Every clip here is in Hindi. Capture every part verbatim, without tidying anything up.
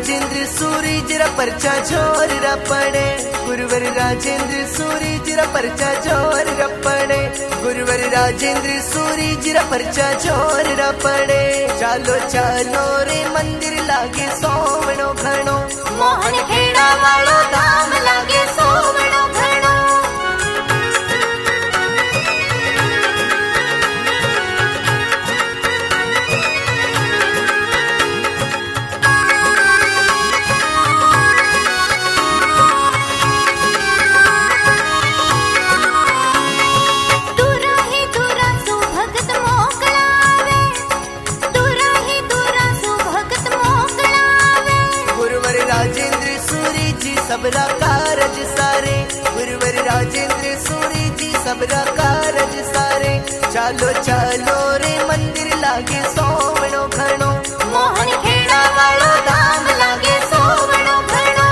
राजेंद्र सूरी जरा परचा छोर रपड़े, गुरुवर राजेंद्र सूरी जरा परचा छोर रपड़े, गुरुवर राजेंद्र सूरी जरा परचा छोर रपड़े। चालो चालो रे मंदिर लागे सोवणो घणो, मोहन खेड़ा वालो धाम लागे सोवणो घणो। सबरा कारज सारे, गुरुवर राजेंद्र सूरी जी सबरा कारज सारे। चालो चालो रे मंदिर लागे सोवणो घणो, मोहन खेड़ा वालो धाम लागे सोवणो घणो।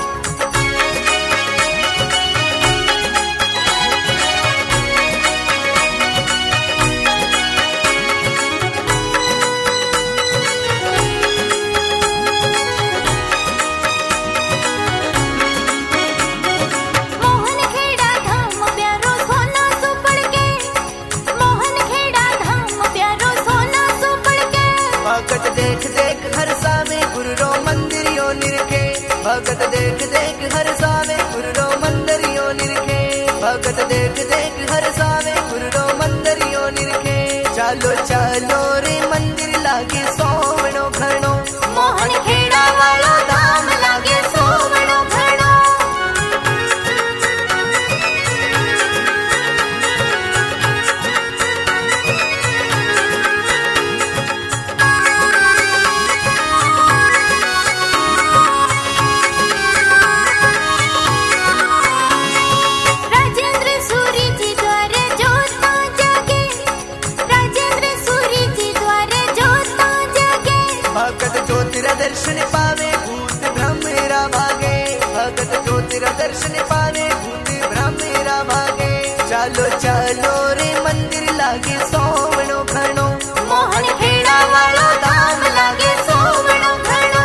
भगत देख देख हर सावे गुरु रो मंदिर यो निरखे, भगत देख देख हर सावे गुरु रो मंदिर यो निरखे, भगत देख देख हर सावे गुरु रो मंदिर यो निरखे। चालो चालो रे मंदिर लागे सोवणो घणो, मोहन खेड़ा वालो धाम लागे सोवणो घणो। दर्शन पावे भूत भ्रमेरा भागे, भगत ज्योतिर दर्शन पावे भूत भ्रमेरा भागे। चालो चालो रे मंदिर लागे सोवणो घणो, मोहन खेड़ा वालो धाम लागे सोवणो घणो।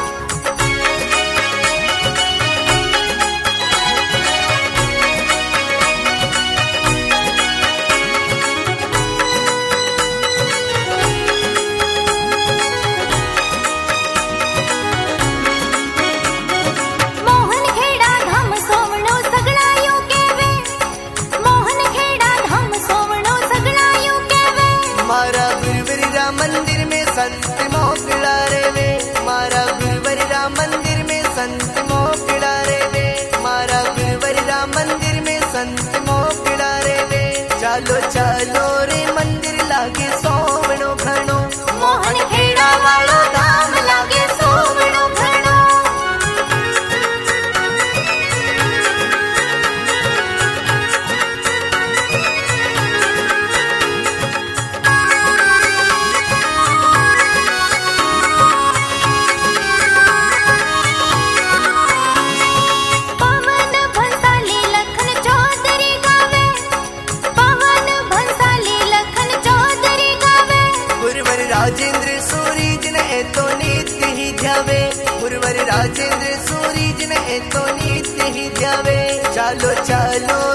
मंदिर में संत मोकड़ा रे वे, मारा गुरुवर राम मंदिर में संत मोकड़ा रे वे, मारा गुरुवर राम मंदिर में संत मोकड़ा रे वे। चालो चालो रे मंदिर लागे सोवणो घणो, मोहन खेड़ा वालो धाम लागे सोवणो घणो। राजेंद्र सूरी जिन ए तो नित्य ही ध्यावे, गुरुवर राजेंद्र सूरी जिन ए तो नित्य ही ध्यावे। चालो चालो